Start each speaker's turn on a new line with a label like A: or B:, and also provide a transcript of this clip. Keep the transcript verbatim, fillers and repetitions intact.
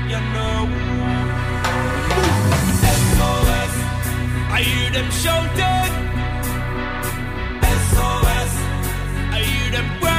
A: you know. S O S, I hear them shouting. S O S, I hear them.